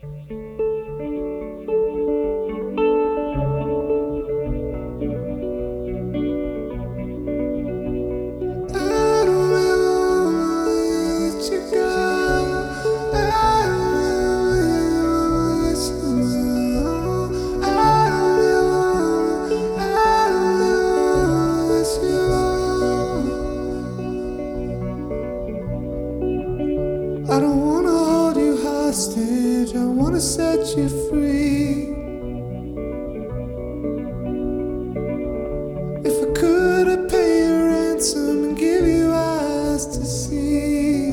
I don't wanna hold you hostage, I wanna set you free. If I could, I'd pay your ransom and give you eyes to see.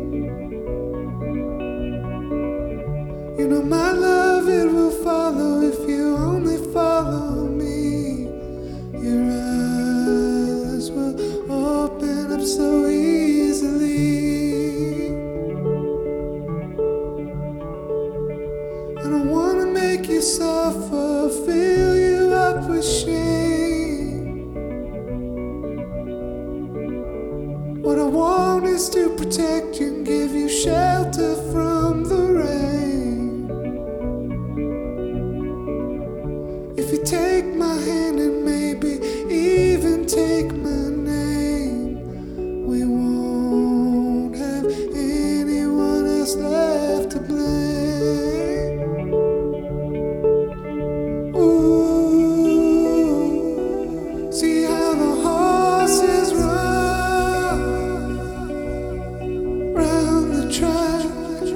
You know my love, it will follow if you only follow me. Your eyes will open up so easily. I don't wanna make you suffer, fill you up with shame. What I want is to protect you and give you shelter from the rain. If you take my hand and maybe even take my name, we won't have anyone else left to blame. See how the horses run round the track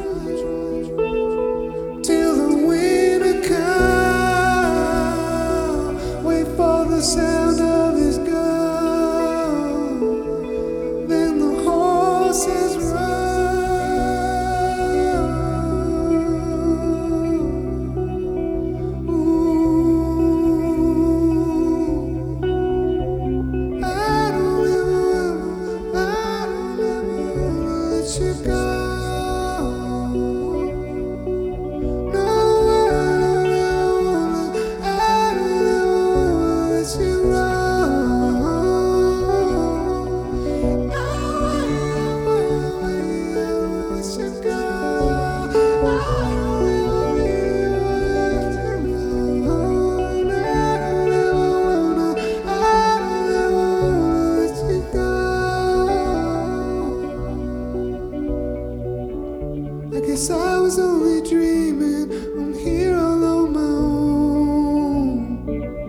till the winter comes. Wait for the sound of his gun, then the horses run. You go. No, I don't wanna let you run. I wanna let you go. I guess I was only dreaming, I'm here all on my own.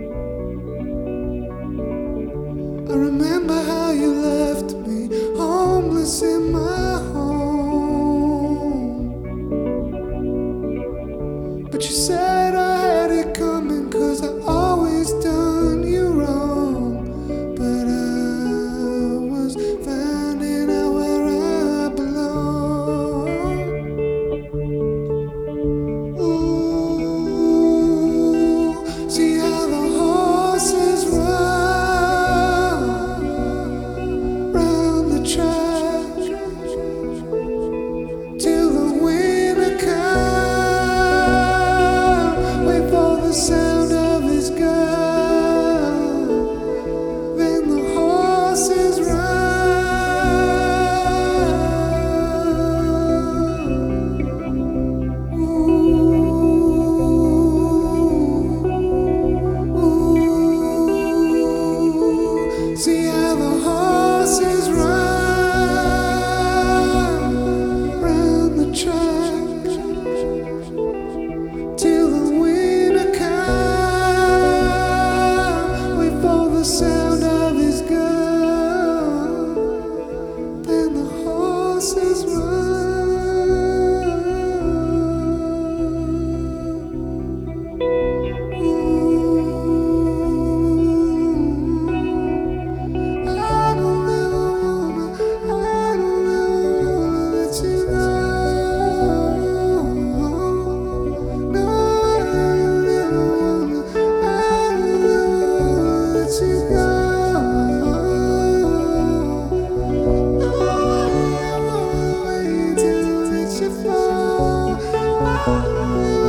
I remember how you left me homeless in my home. But you said I had it coming, 'cause I always done you wrong. But I was finding out where I belong. See how the horses run round the track till the winter comes. Wait for the sound of his gun, then the horses run. See how the horses run round the track till the winter comes. Wait for the sound of his gun, then the horses run. Oh,